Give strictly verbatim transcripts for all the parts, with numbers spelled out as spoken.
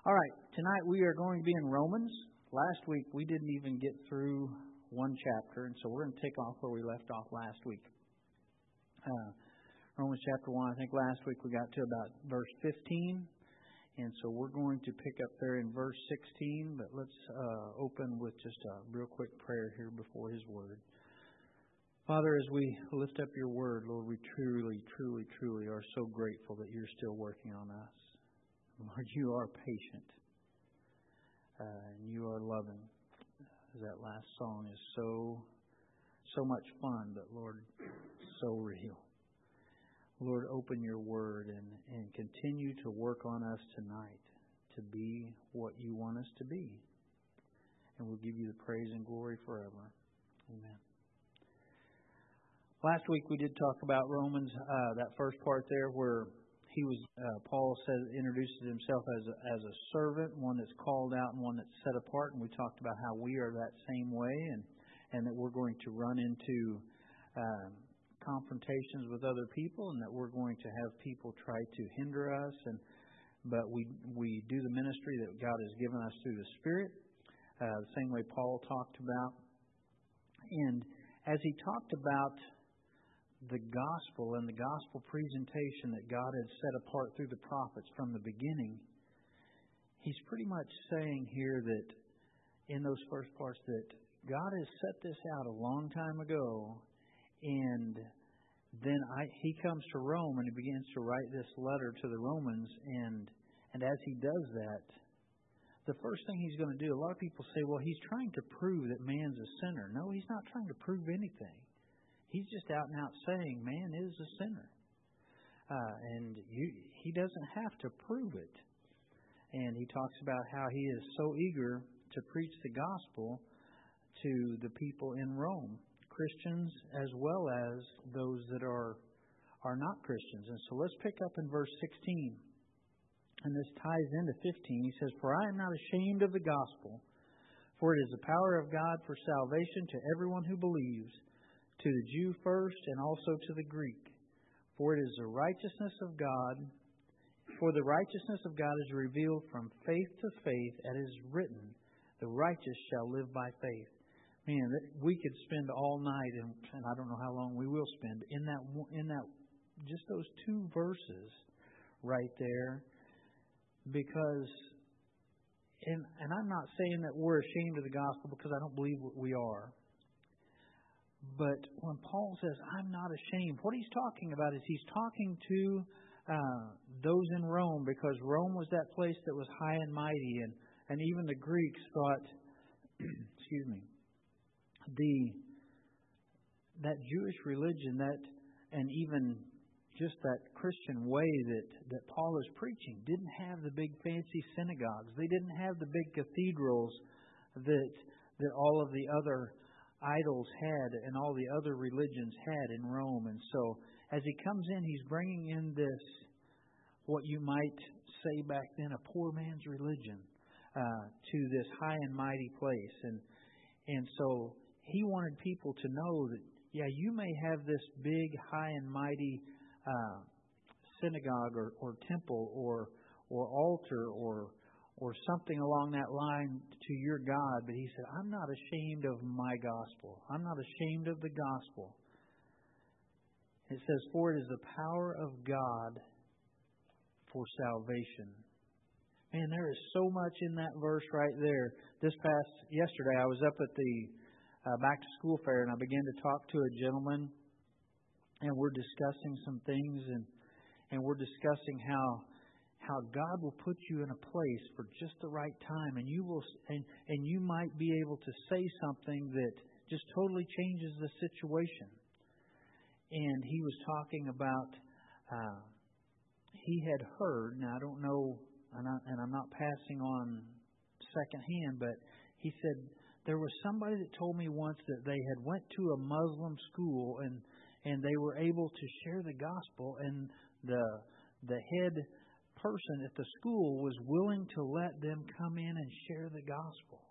All right, tonight we are going to be in Romans. Last week we didn't even get through one chapter, and so we're going to take off where we left off last week. Uh, Romans chapter one, I think last week we got to about verse fifteen, and so we're going to pick up there in verse sixteen, but let's uh, open with just a real quick prayer here before His Word. Father, as we lift up Your Word, Lord, we truly, truly, truly are so grateful that You're still working on us. Lord, You are patient, uh, and You are loving. That last song is so, so much fun, but Lord, so real. Lord, open Your Word and, and continue to work on us tonight to be what You want us to be. And we'll give You the praise and glory forever. Amen. Last week we did talk about Romans, uh, that first part there where he was, uh, Paul says, introduces himself as a, as a servant, one that's called out and one that's set apart. And we talked about how we are that same way, and, and that we're going to run into uh, confrontations with other people, and that we're going to have people try to hinder us. And but we we do the ministry that God has given us through the Spirit, uh, the same way Paul talked about. And as he talked about the gospel and the gospel presentation that God had set apart through the prophets from the beginning, he's pretty much saying here that in those first parts that God has set this out a long time ago, and then I, he comes to Rome and he begins to write this letter to the Romans, and and as he does that, the first thing he's going to do, a lot of people say, well, he's trying to prove that man's a sinner. No, he's not trying to prove anything. He's just out and out saying man is a sinner. Uh, and you, he doesn't have to prove it. And he talks about how he is so eager to preach the gospel to the people in Rome, Christians as well as those that are, are not Christians. And so let's pick up in verse sixteen. And this ties into fifteen. He says, "For I am not ashamed of the gospel, for it is the power of God for salvation to everyone who believes, to the Jew first and also to the Greek. For it is the righteousness of God, for the righteousness of God is revealed from faith to faith, as is written, the righteous shall live by faith." Man, we could spend all night, and, and I don't know how long we will spend, in that, in that, just those two verses right there, because, and, and I'm not saying that we're ashamed of the gospel, because I don't believe we are. But when Paul says, I'm not ashamed, what he's talking about is he's talking to uh, those in Rome, because Rome was that place that was high and mighty, and, and even the Greeks thought, excuse me, the that Jewish religion, that and even just that Christian way that, that Paul is preaching didn't have the big fancy synagogues. They didn't have the big cathedrals that that all of the other idols had and all the other religions had in Rome. And so as he comes in, he's bringing in this, what you might say back then, a poor man's religion, uh, to this high and mighty place. And and so he wanted people to know that, yeah, you may have this big, high and mighty uh, synagogue or, or temple or or altar or or something along that line to your God. But he said, I'm not ashamed of my gospel. I'm not ashamed of the gospel. It says, for it is the power of God for salvation. Man, there is so much in that verse right there. This past, yesterday, I was up at the uh, back to school fair, and I began to talk to a gentleman, and we're discussing some things, and, and we're discussing how how God will put you in a place for just the right time, and you will, and, and you might be able to say something that just totally changes the situation. And he was talking about, uh, he had heard, now I don't know, and, I, and I'm not passing on secondhand, but he said there was somebody that told me once that they had went to a Muslim school, and and they were able to share the gospel, and the the head person at the school was willing to let them come in and share the gospel.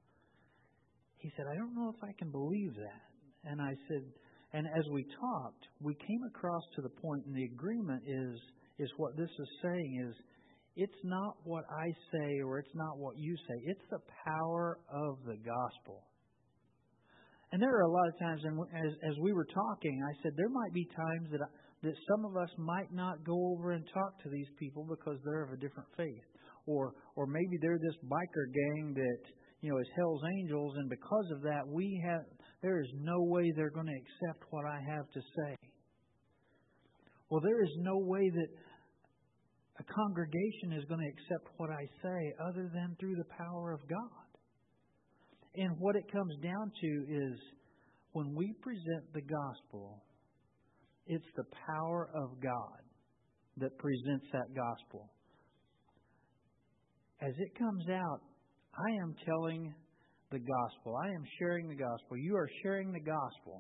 He said, I don't know if I can believe that. And I said, and as we talked, we came across to the point, and the agreement is is what this is saying is It's not what I say or it's not what you say. It's the power of the gospel. And there are a lot of times, and as, as we were talking, I said there might be times that I, that some of us might not go over and talk to these people because they're of a different faith, or or maybe they're this biker gang that you know is Hell's Angels, and because of that, we have there is no way they're going to accept what I have to say. Well, there is no way that a congregation is going to accept what I say other than through the power of God. And what it comes down to is when we present the gospel, it's the power of God that presents that gospel. As it comes out, I am telling the gospel. I am sharing the gospel. You are sharing the gospel.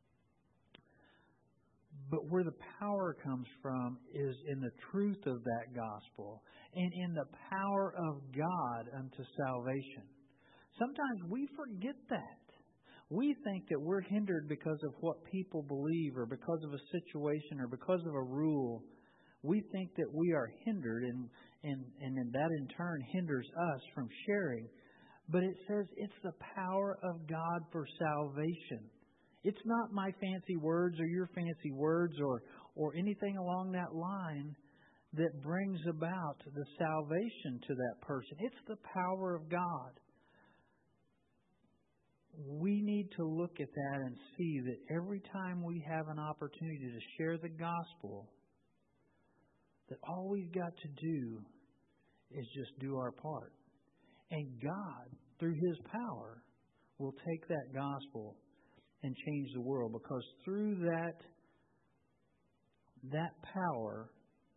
But where the power comes from is in the truth of that gospel and in the power of God unto salvation. Sometimes we forget that. We think that we're hindered because of what people believe or because of a situation or because of a rule. We think that we are hindered, and, and, and that in turn hinders us from sharing. But it says it's the power of God for salvation. It's not my fancy words or your fancy words or, or anything along that line that brings about the salvation to that person. It's the power of God. We need to look at that and see that every time we have an opportunity to share the gospel, that all we've got to do is just do our part. And God, through His power, will take that gospel and change the world, because through that that power,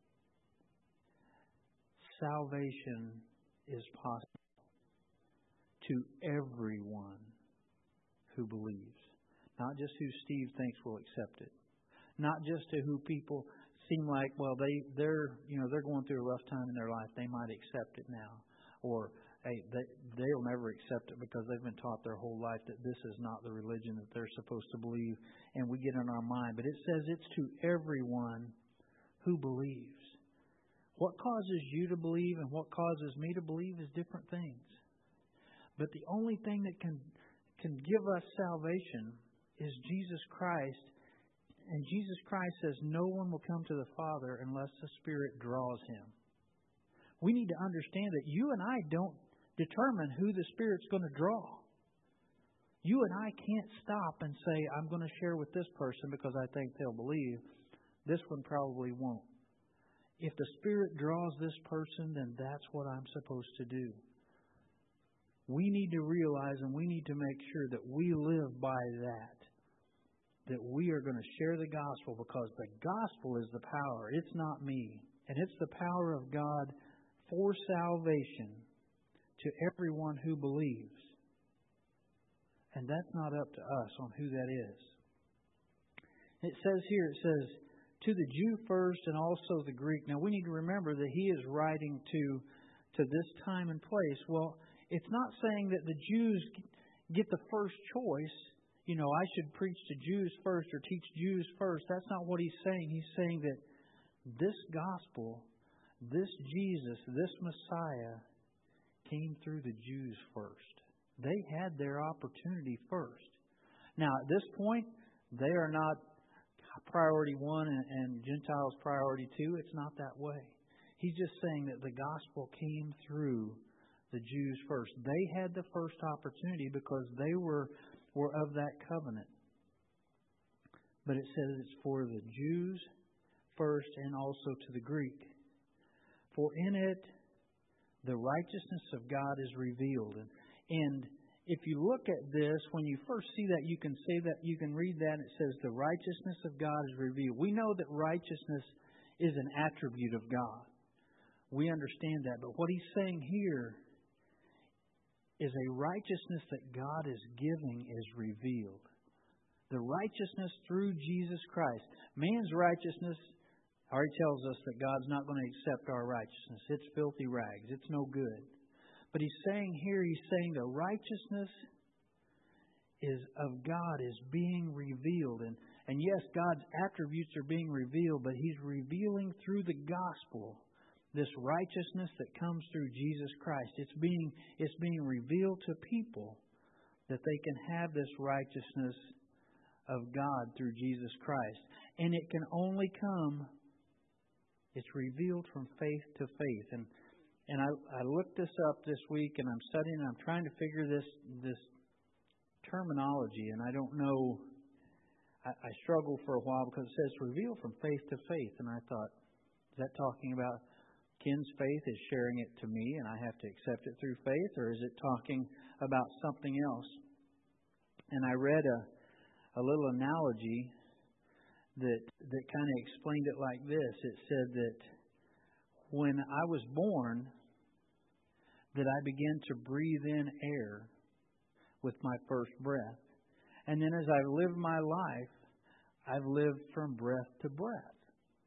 salvation is possible to everyone who believes. Not just who Steve thinks will accept it. Not just to who people seem like, well, they, they're you know they're going through a rough time in their life. They might accept it now. Or hey, they, they'll never accept it because they've been taught their whole life that this is not the religion that they're supposed to believe. And we get in our mind. But it says it's to everyone who believes. What causes you to believe and what causes me to believe is different things. But the only thing that can can give us salvation is Jesus Christ. And Jesus Christ says no one will come to the Father unless the Spirit draws him. We need to understand that you and I don't determine who the Spirit's going to draw. You and I can't stop and say, I'm going to share with this person because I think they'll believe. This one probably won't. If the Spirit draws this person, then that's what I'm supposed to do. We need to realize and we need to make sure that we live by that. That we are going to share the gospel, because the gospel is the power. It's not me. And it's the power of God for salvation to everyone who believes. And that's not up to us on who that is. It says here, it says, to the Jew first and also the Greek. Now we need to remember that he is writing to, to this time and place. Well, it's not saying that the Jews get the first choice. You know, I should preach to Jews first or teach Jews first. That's not what he's saying. He's saying that this gospel, this Jesus, this Messiah came through the Jews first. They had their opportunity first. Now, at this point, they are not priority one and, and Gentiles priority two. It's not that way. He's just saying that the gospel came through the Jews first. They had the first opportunity because they were, were of that covenant. But it says it's for the Jews first and also to the Greek. For in it the righteousness of God is revealed. And, and if you look at this, when you first see that, you can say that, you can read that, and it says the righteousness of God is revealed. We know that righteousness is an attribute of God. We understand that. But what he's saying here is a righteousness that God is giving is revealed. The righteousness through Jesus Christ. Man's righteousness already tells us that God's not going to accept our righteousness. It's filthy rags. It's no good. But he's saying here, he's saying the righteousness is of God is being revealed. And, and yes, God's attributes are being revealed, but he's revealing through the gospel this righteousness that comes through Jesus Christ. It's being, it's being revealed to people that they can have this righteousness of God through Jesus Christ. And it can only come, it's revealed from faith to faith. And and I, I looked this up this week, and I'm studying, and I'm trying to figure this this terminology, and I don't know, I, I struggled for a while because it says revealed from faith to faith. And I thought, is that talking about Ken's faith is sharing it to me and I have to accept it through faith, or is it talking about something else? And I read a a little analogy that that kind of explained it like this. It said that when I was born, that I began to breathe in air with my first breath. And then as I've lived my life, I've lived from breath to breath.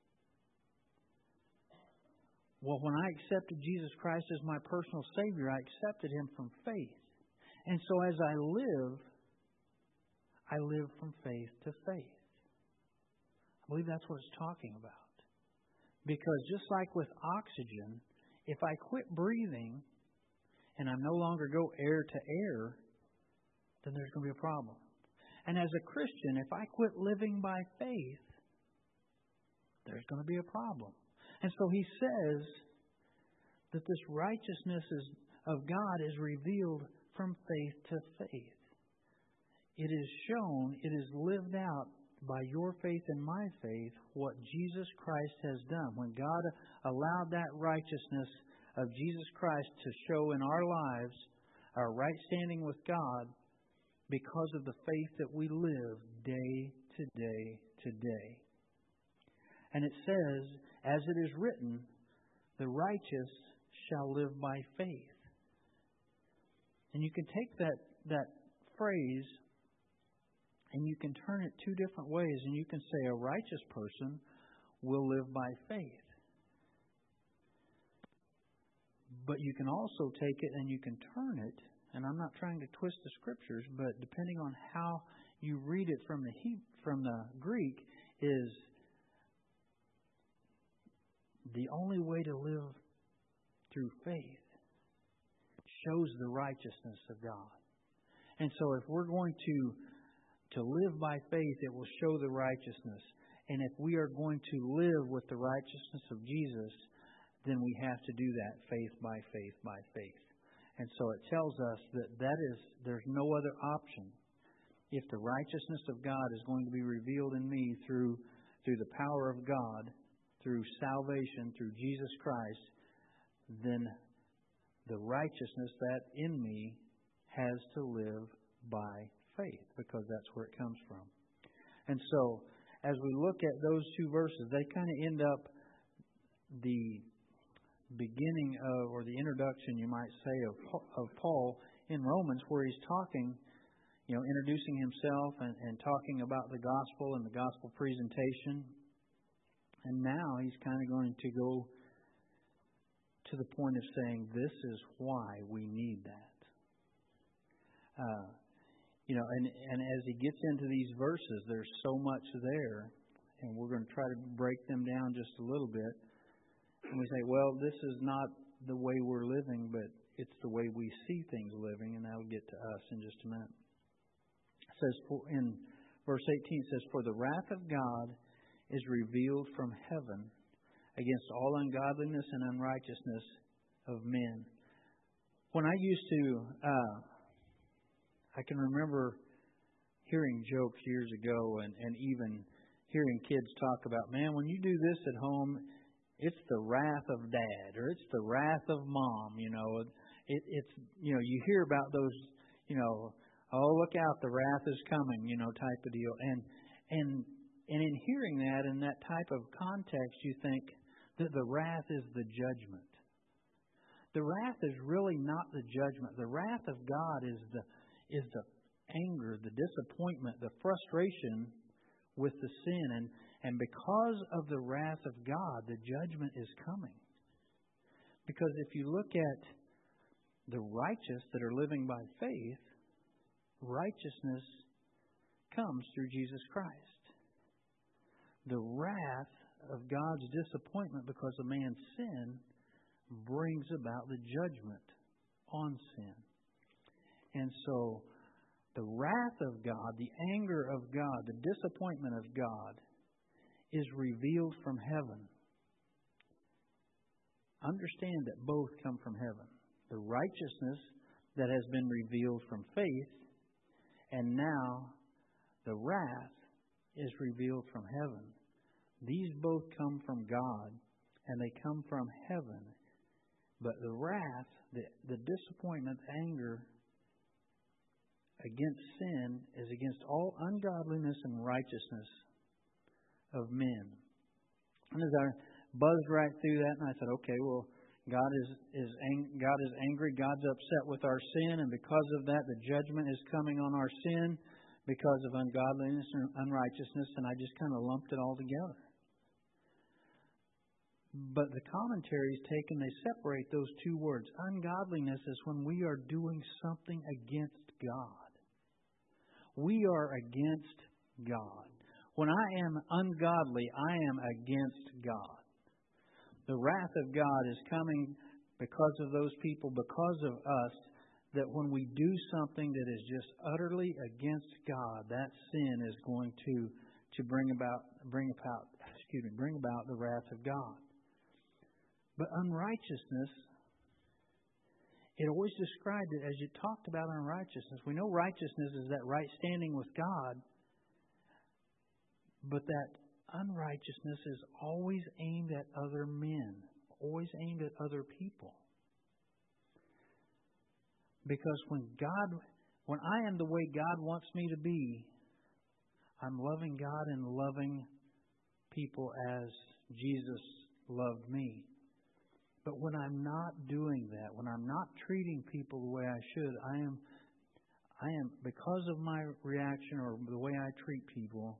Well, when I accepted Jesus Christ as my personal Savior, I accepted Him from faith. And so as I live, I live from faith to faith. I believe that's what it's talking about. Because just like with oxygen, if I quit breathing and I no longer go air to air, then there's going to be a problem. And as a Christian, if I quit living by faith, there's going to be a problem. And so he says that this righteousness is, of God is revealed from faith to faith. It is shown, it is lived out by your faith and my faith what Jesus Christ has done. When God allowed that righteousness of Jesus Christ to show in our lives, our right standing with God, because of the faith that we live day to day to day. And it says, as it is written, the righteous shall live by faith. And you can take that, that phrase and you can turn it two different ways. And you can say a righteous person will live by faith. But you can also take it and you can turn it, and I'm not trying to twist the Scriptures, but depending on how you read it from the he, from the Greek, is the only way to live through faith shows the righteousness of God. And so if we're going to to live by faith, it will show the righteousness. And if we are going to live with the righteousness of Jesus, then we have to do that faith by faith by faith. And so it tells us that that is, there's no other option. If the righteousness of God is going to be revealed in me through through the power of God, through salvation, through Jesus Christ, then the righteousness that in me has to live by faith, because that's where it comes from. And so, as we look at those two verses, they kind of end up the beginning of, or the introduction, you might say, of, of Paul in Romans, where he's talking, you know, introducing himself and, and talking about the gospel and the gospel presentation. And now he's kind of going to go to the point of saying, this is why we need that. Uh, you know, and, and as he gets into these verses, there's so much there, and we're going to try to break them down just a little bit. And we say, well, this is not the way we're living, but it's the way we see things living, and that'll get to us in just a minute. It says, for, in verse eighteen, it says, for the wrath of God is revealed from heaven against all ungodliness and unrighteousness of men. When I used to, uh, I can remember hearing jokes years ago, and, and even hearing kids talk about, man, when you do this at home, it's the wrath of dad, or it's the wrath of mom. You know, it, it's you know, you hear about those, you know, oh, look out, the wrath is coming, you know, type of deal. And and and in hearing that in that type of context, you think that the wrath is the judgment. The wrath is really not the judgment. The wrath of God is the is the anger, the disappointment, the frustration with the sin. And, and because of the wrath of God, the judgment is coming. Because if you look at the righteous that are living by faith, righteousness comes through Jesus Christ. The wrath of God's disappointment because of man's sin brings about the judgment on sin. And so the wrath of God, the anger of God, the disappointment of God is revealed from heaven. Understand that both come from heaven. The righteousness that has been revealed from faith, and now the wrath is revealed from heaven. These both come from God, and they come from heaven. But the wrath, the, the disappointment, anger against sin is against all ungodliness and righteousness of men. And as I buzzed right through that, and I said, okay, well, God is is ang- God is angry. God's upset with our sin, and because of that, the judgment is coming on our sin because of ungodliness and unrighteousness. And I just kind of lumped it all together. But the commentaries taken, they separate those two words. Ungodliness is when we are doing something against God. We are against God. When I am ungodly, I am against God. The wrath of God is coming because of those people, because of us, that when we do something that is just utterly against God, that sin is going to, to bring about bring about excuse me, bring about the wrath of God. But unrighteousness, it always described it as you talked about unrighteousness. We know righteousness is that right standing with God, but that unrighteousness is always aimed at other men, always aimed at other people. Because when God, when I am the way God wants me to be, I'm loving God and loving people as Jesus loved me. But when I'm not doing that, when I'm not treating people the way I should, I am, I am because of my reaction or the way I treat people,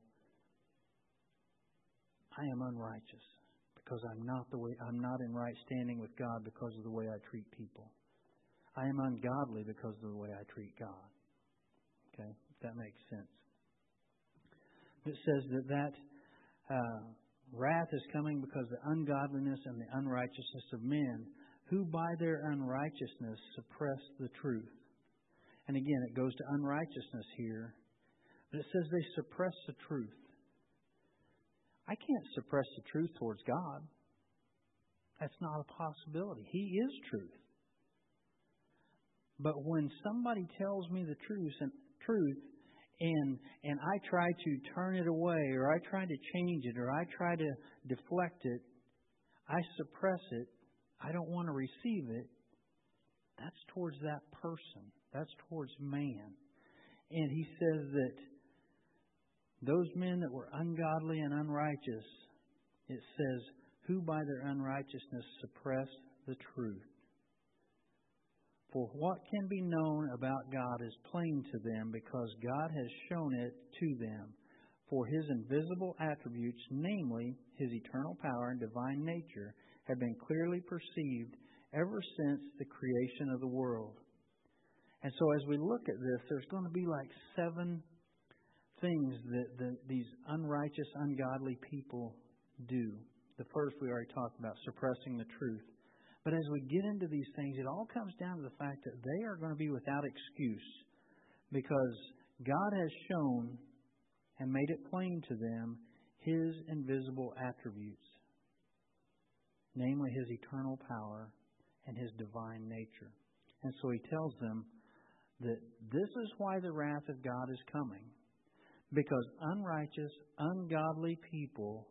I am unrighteous because I'm not the way I'm not in right standing with God because of the way I treat people. I am ungodly because of the way I treat God. Okay, if that makes sense. It says that that uh, wrath is coming because of the ungodliness and the unrighteousness of men, who by their unrighteousness suppress the truth. And again, it goes to unrighteousness here, but it says they suppress the truth. I can't suppress the truth towards God. That's not a possibility. He is truth. But when somebody tells me the truth and truth, and and I try to turn it away, or I try to change it, or I try to deflect it, I suppress it, I don't want to receive it, that's towards that person. That's towards man. And he says that those men that were ungodly and unrighteous, it says, who by their unrighteousness suppress the truth. For what can be known about God is plain to them, because God has shown it to them. For His invisible attributes, namely His eternal power and divine nature, have been clearly perceived ever since the creation of the world. And so as we look at this, there's going to be like seven things that the, these unrighteous, ungodly people do. The first we already talked about, suppressing the truth. But as we get into these things, it all comes down to the fact that they are going to be without excuse, because God has shown and made it plain to them His invisible attributes, namely His eternal power and His divine nature. And so He tells them that this is why the wrath of God is coming, because unrighteous, ungodly people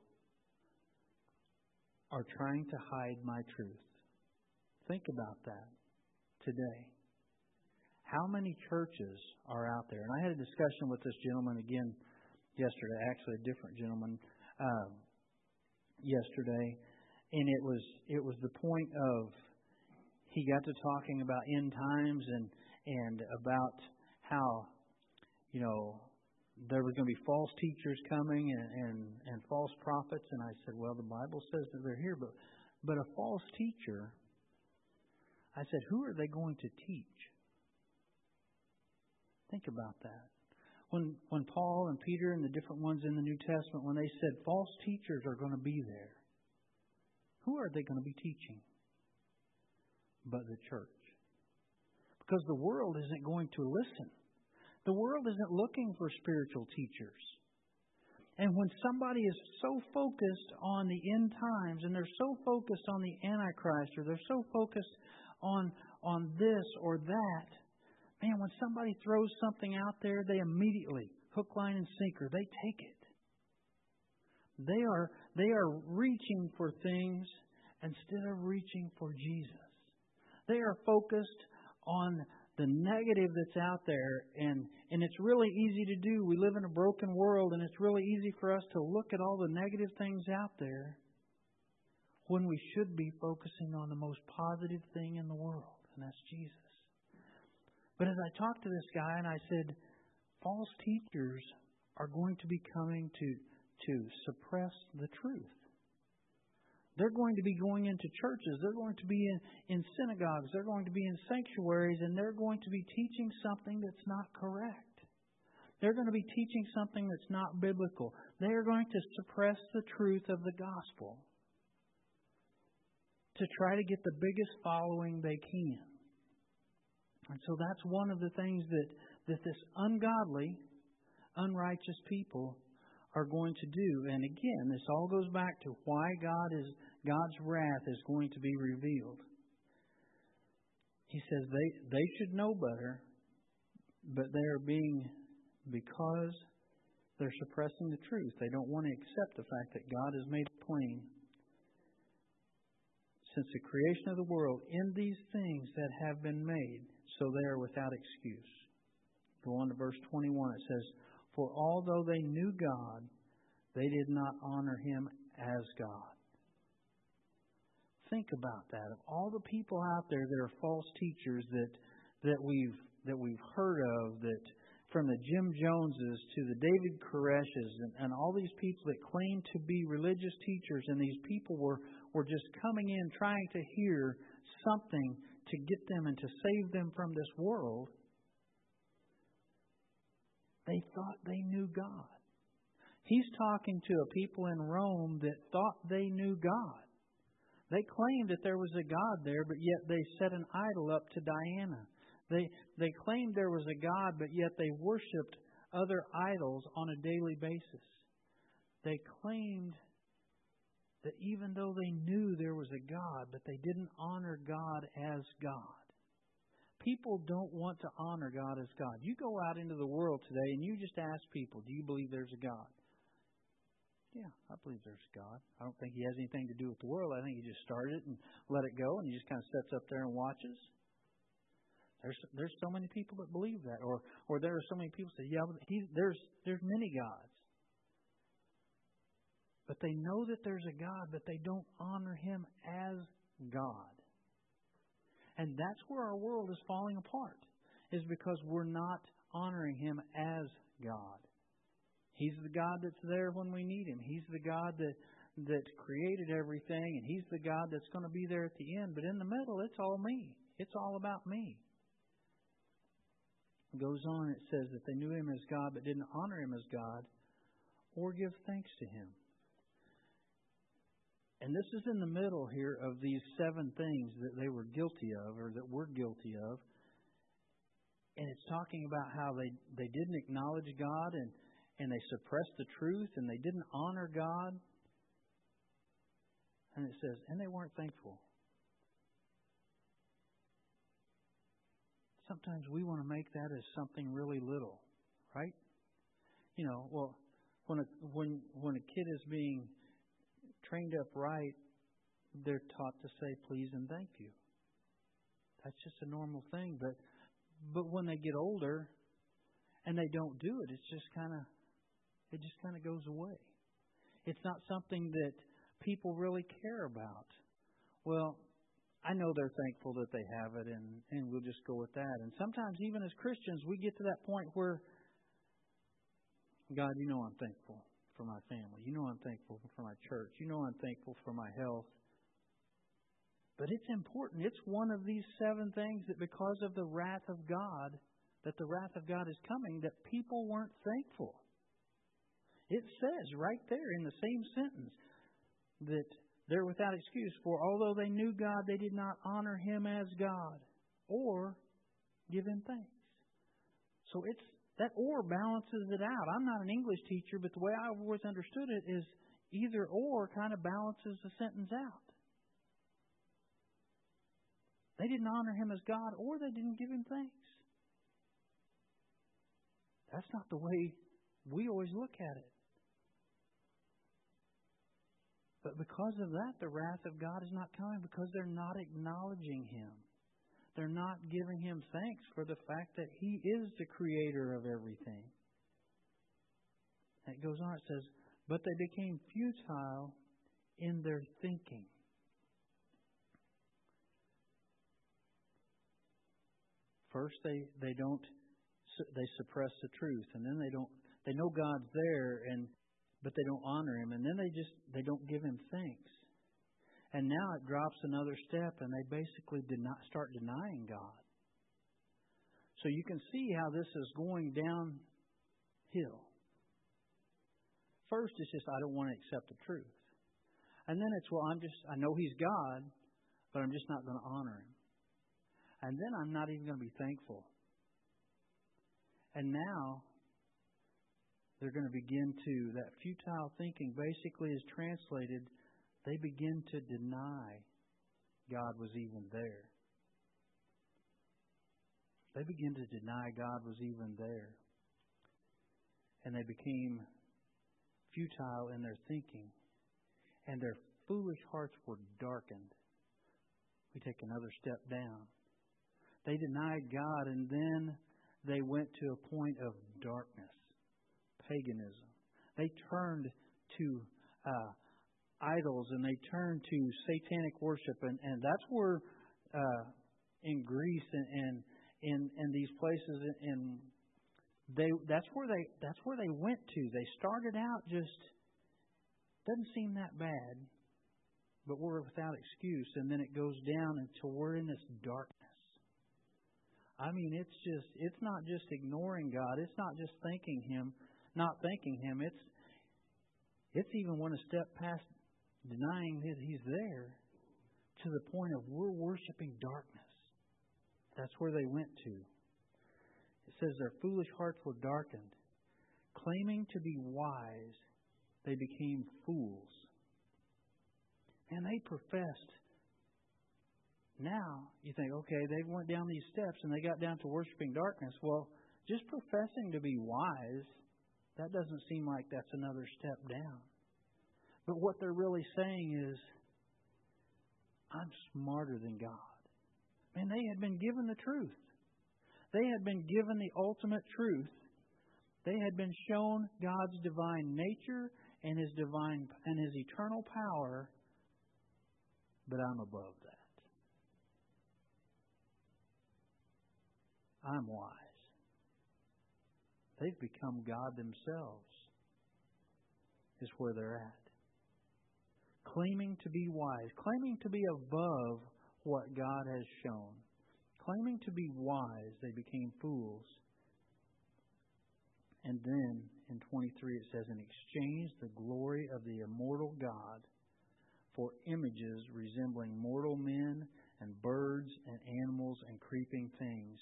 are trying to hide my truth. Think about that today. How many churches are out there? And I had a discussion with this gentleman again yesterday, actually a different gentleman uh, yesterday, and it was it was the point of he got to talking about end times and and about how, you know, there were going to be false teachers coming and, and, and false prophets. And I said, well, the Bible says that they're here, but but a false teacher, I said, who are they going to teach? Think about that. When when Paul and Peter and the different ones in the New Testament, when they said false teachers are going to be there, who are they going to be teaching? but the church. Because the world isn't going to listen. The world isn't looking for spiritual teachers. And when somebody is so focused on the end times, and they're so focused on the Antichrist, or they're so focused on, on this or that, man, when somebody throws something out there, they immediately, hook, line, and sinker, they take it. They are, they are reaching for things instead of reaching for Jesus. They are focused on the negative that's out there, and, and it's really easy to do. We live in a broken world, and it's really easy for us to look at all the negative things out there when we should be focusing on the most positive thing in the world, and that's Jesus. But as I talked to this guy, and I said, false teachers are going to be coming to, to suppress the truth. They're going to be going into churches. They're going to be in, in synagogues. They're going to be in sanctuaries, and they're going to be teaching something that's not correct. They're going to be teaching something that's not biblical. They are going to suppress the truth of the gospel to try to get the biggest following they can. And so that's one of the things that, that this ungodly, unrighteous people are going to do. And again, this all goes back to why God is God's wrath is going to be revealed. He says they, they should know better, but they are being, because they're suppressing the truth. They don't want to accept the fact that God has made it plain. Since the creation of the world, in these things that have been made, so they are without excuse. Go on to verse twenty-one. It says, for although they knew God, they did not honor Him as God. Think about that. Of all the people out there that are false teachers that that we've that we've heard of, that from the Jim Joneses to the David Koreshes and, and all these people that claim to be religious teachers, and these people were, were just coming in trying to hear something to get them and to save them from this world. They thought they knew God. He's talking to a people in Rome that thought they knew God. They claimed that there was a God there, but yet they set an idol up to Diana. They they claimed there was a God, but yet they worshipped other idols on a daily basis. They claimed that even though they knew there was a God, but they didn't honor God as God. People don't want to honor God as God. You go out into the world today and you just ask people, do you believe there's a God? Yeah, I believe there's a God. I don't think He has anything to do with the world. I think He just started it and let it go, and He just kind of sits up there and watches. There's there's so many people that believe that. Or or there are so many people that say, yeah, he, there's there's many gods. But they know that there's a God, but they don't honor Him as God. And that's where our world is falling apart, is because we're not honoring Him as God. He's the God that's there when we need Him. He's the God that, that created everything, and He's the God that's going to be there at the end. But in the middle, it's all me. It's all about me. It goes on, it says that they knew Him as God, but didn't honor Him as God or give thanks to Him. And this is in the middle here of these seven things that they were guilty of, or that we're guilty of. And it's talking about how they, they didn't acknowledge God, and, and they suppressed the truth, and they didn't honor God. And it says, and they weren't thankful. Sometimes we want to make that as something really little, right? You know, well, when a, when when a kid is being trained up right, they're taught to say please and thank you. That's just a normal thing. But but when they get older and they don't do it, it's just kind of it just kind of goes away. It's not something that people really care about. Well, I know they're thankful that they have it, and, and we'll just go with that. And sometimes even as Christians, we get to that point where, God, you know I'm thankful for my family. You know I'm thankful for my church. You know I'm thankful for my health. But it's important. It's one of these seven things that because of the wrath of God, that the wrath of God is coming, that people weren't thankful. It says right there in the same sentence that They're without excuse, for although they knew God, they did not honor Him as God or give Him thanks. So it's that or balances it out. I'm not an English teacher, but the way I've always understood it is either or kind of balances the sentence out. They didn't honor Him as God or they didn't give Him thanks. That's not the way we always look at it. But because of that, the wrath of God is not coming because they're not acknowledging Him. They're not giving Him thanks for the fact that He is the creator of everything. And it goes on, it says, but they became futile in their thinking. First, they, they don't they suppress the truth, and then they don't they know God's there, and but they don't honor Him, and then they just they don't give Him thanks. And now it drops another step, and they basically deny, start denying God. So you can see how this is going downhill. First, it's just I don't want to accept the truth, and then it's well I'm just I know He's God, but I'm just not going to honor Him, and then I'm not even going to be thankful. And now they're going to begin to, that futile thinking basically is translated, they begin to deny God was even there. They begin to deny God was even there. And they became futile in their thinking. And their foolish hearts were darkened. We take another step down. They denied God, and then they went to a point of darkness. Paganism. They turned to uh, idols, and they turned to satanic worship, and, and that's where uh, in Greece and, and in in these places, and they that's where they that's where they went to. They started out just doesn't seem that bad, but we're without excuse, and then it goes down until we're in this darkness. I mean, it's just it's not just ignoring God. It's not just thanking Him. Not thanking Him, it's it's even one step past denying that He's there to the point of we're worshiping darkness. That's where they went to. It says their foolish hearts were darkened. Claiming to be wise, they became fools. And they professed. Now, you think, okay, they went down these steps and they got down to worshiping darkness. Well, just professing to be wise, that doesn't seem like that's another step down. But what they're really saying is, I'm smarter than God. And they had been given the truth. They had been given the ultimate truth. They had been shown God's divine nature and His divine and His eternal power. But I'm above that. I'm wise. They've become God themselves, is where they're at. Claiming to be wise, claiming to be above what God has shown. Claiming to be wise, they became fools. And then in twenty-three it says, and exchanged the glory of the immortal God for images resembling mortal men and birds and animals and creeping things.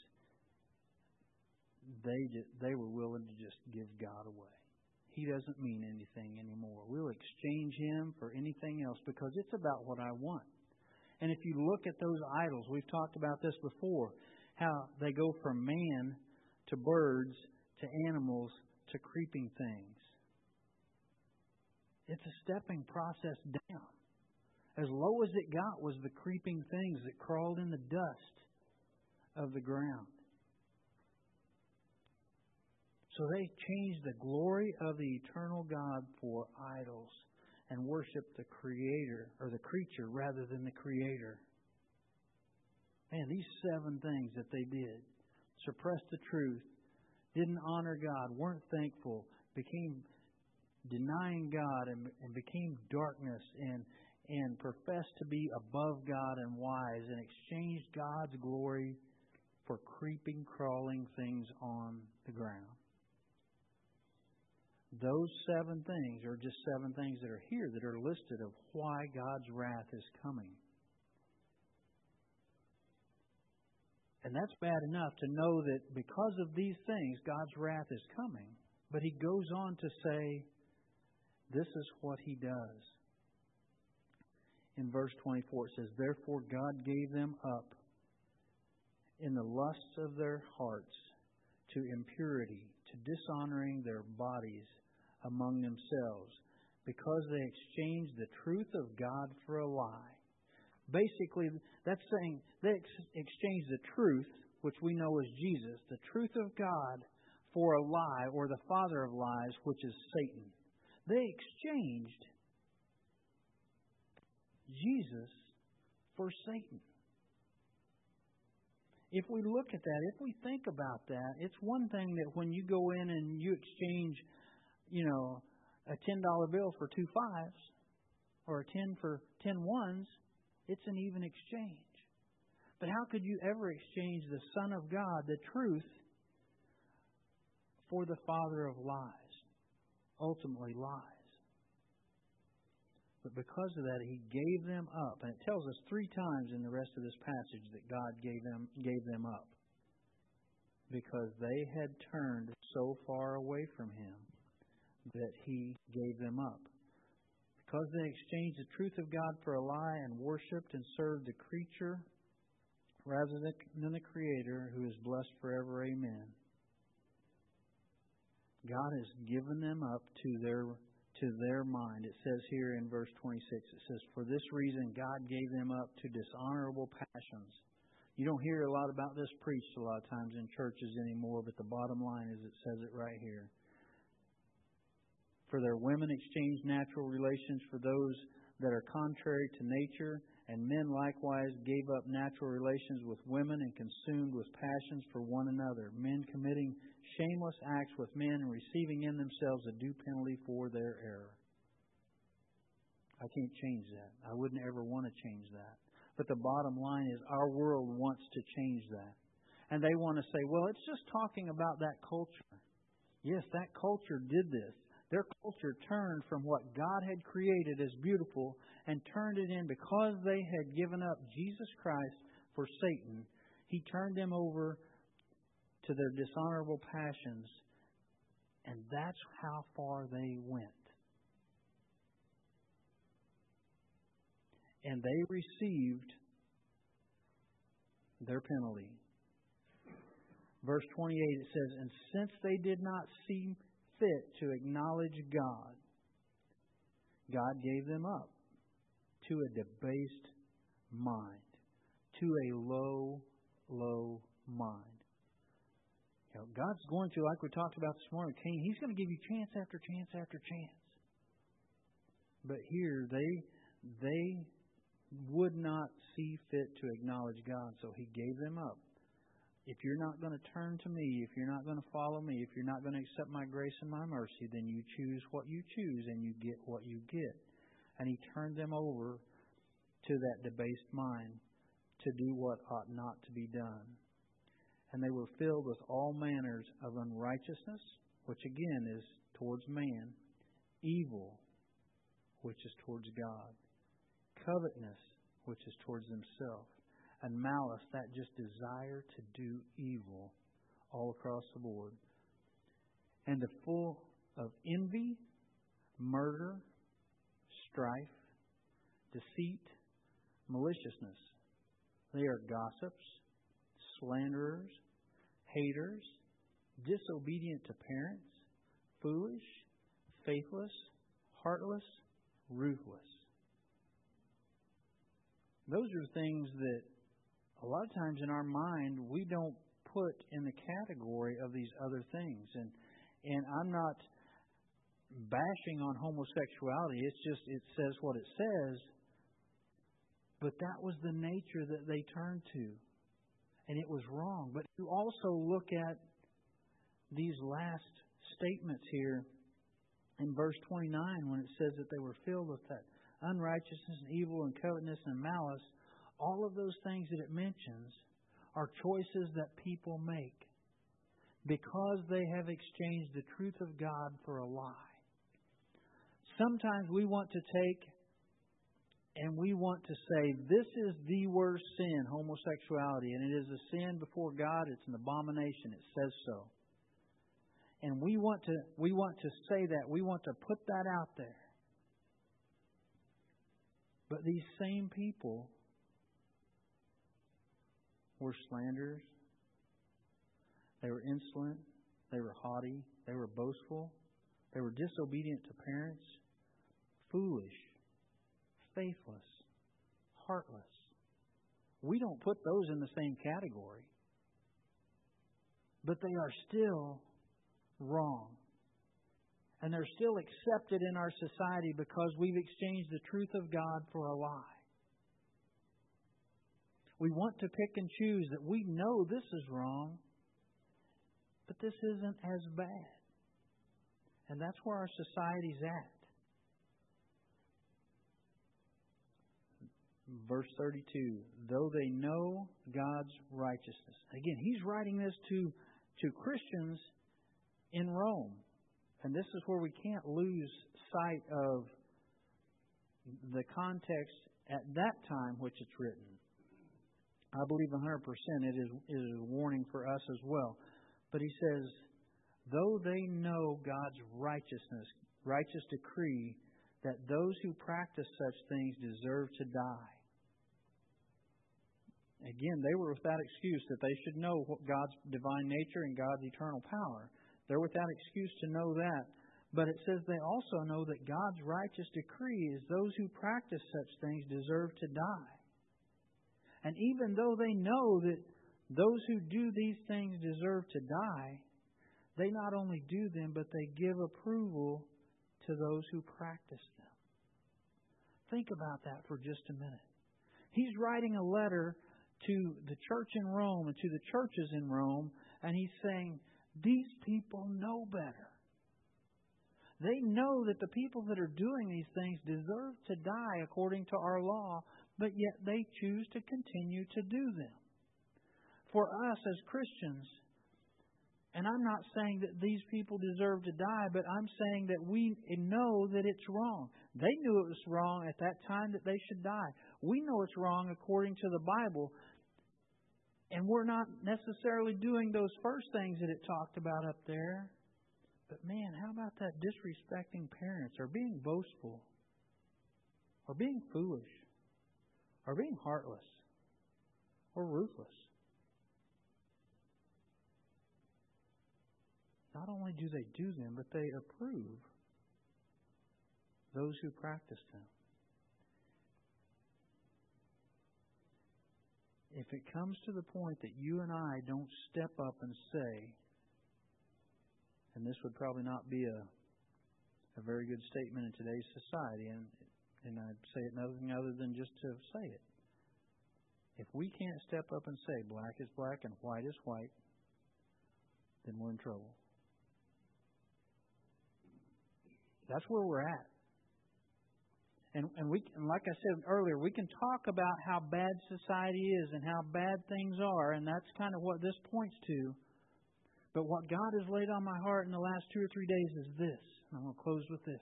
They just, they were willing to just give God away. He doesn't mean anything anymore. We'll exchange Him for anything else because it's about what I want. And if you look at those idols, we've talked about this before, how they go from man to birds to animals to creeping things. It's a stepping process down. As low as it got was the creeping things that crawled in the dust of the ground. So they changed the glory of the eternal God for idols and worshiped the Creator, or the creature, rather than the Creator. Man, these seven things that they did, suppressed the truth, didn't honor God, weren't thankful, became denying God and, and became darkness and, and professed to be above God and wise and exchanged God's glory for creeping, crawling things on the ground. Those seven things are just seven things that are here that are listed of why God's wrath is coming. And that's bad enough to know that because of these things, God's wrath is coming. But He goes on to say, this is what He does. In verse twenty-four it says, therefore God gave them up in the lusts of their hearts to impurity, to dishonoring their bodies among themselves, because they exchanged the truth of God for a lie. Basically, that's saying they ex- exchanged the truth, which we know as Jesus, the truth of God, for a lie, or the father of lies, which is Satan. They exchanged Jesus for Satan. If we look at that, if we think about that, it's one thing that when you go in and you exchange, you know, a ten dollar bill for two fives, or a ten for ten ones, it's an even exchange. But how could you ever exchange the Son of God, the truth, for the father of lies? Ultimately lies. But because of that, He gave them up. And it tells us three times in the rest of this passage that God gave them, gave them up. Because they had turned so far away from Him that He gave them up. Because they exchanged the truth of God for a lie and worshipped and served the creature rather than the Creator, who is blessed forever. Amen. God has given them up to their to their mind. It says here in verse twenty-six, it says, for this reason God gave them up to dishonorable passions. You don't hear a lot about this preached a lot of times in churches anymore, but the bottom line is it says it right here. For their women exchanged natural relations for those that are contrary to nature, and men likewise gave up natural relations with women and consumed with passions for one another, men committing shameless acts with men and receiving in themselves a due penalty for their error. I can't change that. I wouldn't ever want to change that. But the bottom line is our world wants to change that. And they want to say, well, it's just talking about that culture. Yes, that culture did this. Their culture turned from what God had created as beautiful and turned it in because they had given up Jesus Christ for Satan. He turned them over to their dishonorable passions, and that's how far they went. And they received their penalty. Verse twenty-eight, it says, and since they did not see fit to acknowledge God, God gave them up to a debased mind, to a low, low mind. You know, God's going to, like we talked about this morning, Cain, He's going to give you chance after chance after chance. But here, they they would not see fit to acknowledge God, so He gave them up. If you're not going to turn to Me, if you're not going to follow Me, if you're not going to accept My grace and My mercy, then you choose what you choose and you get what you get. And He turned them over to that debased mind to do what ought not to be done. And they were filled with all manners of unrighteousness, which again is towards man, evil, which is towards God, covetousness, which is towards themselves, and malice, that just desire to do evil all across the board. And the full of envy, murder, strife, deceit, maliciousness. They are gossips, slanderers, haters, disobedient to parents, foolish, faithless, heartless, ruthless. Those are things that a lot of times in our mind we don't put in the category of these other things. And and I'm not bashing on homosexuality. It's just, it says what it says. But that was the nature that they turned to. And it was wrong. But you also look at these last statements here in verse twenty-nine when it says that they were filled with that unrighteousness and evil and covetousness and malice. All of those things that it mentions are choices that people make. because they have exchanged the truth of God for a lie. Sometimes we want to take and we want to say, this is the worst sin, homosexuality, and it is a sin before God. It's an abomination. It says so. And we want to we want to say that. We want to put that out there. But these same people were slanderers. They were insolent. They were haughty. They were boastful. They were disobedient to parents. Foolish. Faithless. Heartless. We don't put those in the same category. But they are still wrong. And they're still accepted in our society because we've exchanged the truth of God for a lie. We want to pick and choose that we know this is wrong, but this isn't as bad. And that's where our society's at. Verse thirty-two, though they know God's righteousness. Again, he's writing this to, to Christians in Rome. And this is where we can't lose sight of the context at that time which it's written. I believe one hundred percent it is, it is a warning for us as well. But he says, though they know God's righteousness, righteous decree, that those who practice such things deserve to die. Again, they were without excuse that they should know God's divine nature and God's eternal power. They're without excuse to know that. But it says they also know that God's righteous decree is those who practice such things deserve to die. And even though they know that those who do these things deserve to die, they not only do them, but they give approval to those who practice them. Think about that for just a minute. He's writing a letter to the church in Rome and to the churches in Rome, and he's saying, these people know better. They know that the people that are doing these things deserve to die according to our law, but yet they choose to continue to do them. For us as Christians, and I'm not saying that these people deserve to die, but I'm saying that we know that it's wrong. They knew it was wrong at that time that they should die. We know it's wrong according to the Bible. And we're not necessarily doing those first things that it talked about up there. But man, how about that disrespecting parents, or being boastful, or being foolish, or being heartless, or ruthless? Not only do they do them, but they approve those who practice them. If it comes to the point that you and I don't step up and say, and this would probably not be a a very good statement in today's society, and and I'd say it nothing other than just to say it. If we can't step up and say black is black and white is white, then we're in trouble. That's where we're at. And, and we, and like I said earlier, we can talk about how bad society is and how bad things are, and that's kind of what this points to. But what God has laid on my heart in the last two or three days is this, and I'm going to close with this,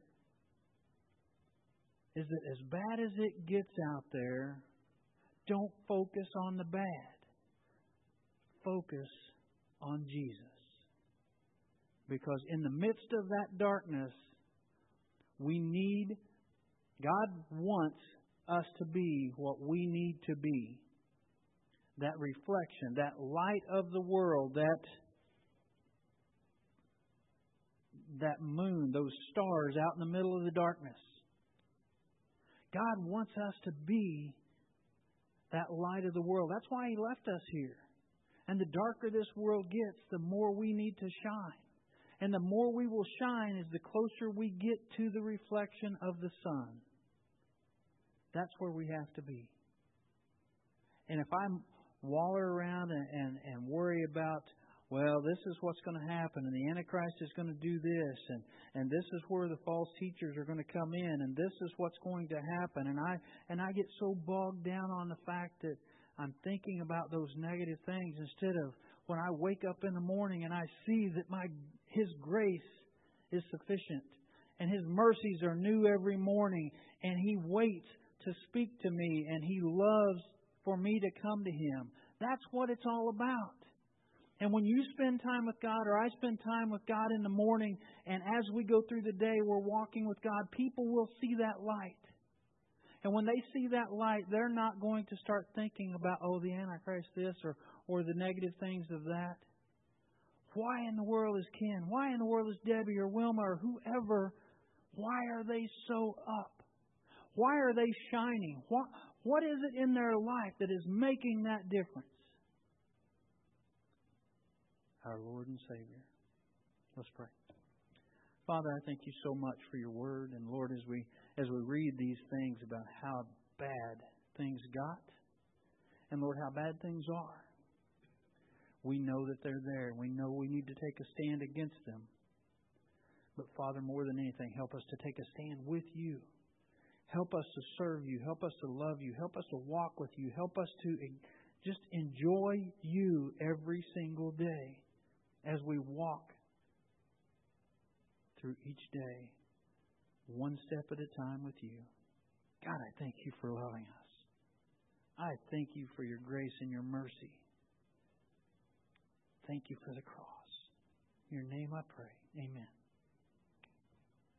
is that as bad as it gets out there, don't focus on the bad. Focus on Jesus. Because in the midst of that darkness, we need, God wants us to be what we need to be. That reflection, that light of the world, that, that moon, those stars out in the middle of the darkness. God wants us to be that light of the world. That's why He left us here. And the darker this world gets, the more we need to shine. And the more we will shine is the closer we get to the reflection of the sun. That's where we have to be. And if I waller around and, and, and worry about, well, this is what's going to happen, and the Antichrist is going to do this, and, and this is where the false teachers are going to come in, and this is what's going to happen, and I and I get so bogged down on the fact that I'm thinking about those negative things instead of when I wake up in the morning and I see that my His grace is sufficient and His mercies are new every morning, and He waits to speak to me and He loves for me to come to Him. That's what it's all about. And when you spend time with God, or I spend time with God in the morning, and as we go through the day, we're walking with God, people will see that light. And when they see that light, they're not going to start thinking about, oh, the Antichrist this, or, or the negative things of that. Why in the world is Ken? Why in the world is Debbie or Wilma or whoever? Why are they so up? Why are they shining? What, what is it in their life that is making that difference? Our Lord and Savior. Let's pray. Father, I thank You so much for Your Word. And Lord, as we as we read these things about how bad things got, and Lord, how bad things are, we know that they're there. We know we need to take a stand against them. But Father, more than anything, help us to take a stand with You. Help us to serve You. Help us to love You. Help us to walk with You. Help us to just enjoy You every single day as we walk through each day, one step at a time with You. God, I thank You for loving us. I thank You for Your grace and Your mercy. Thank You for the cross. In Your name I pray. Amen.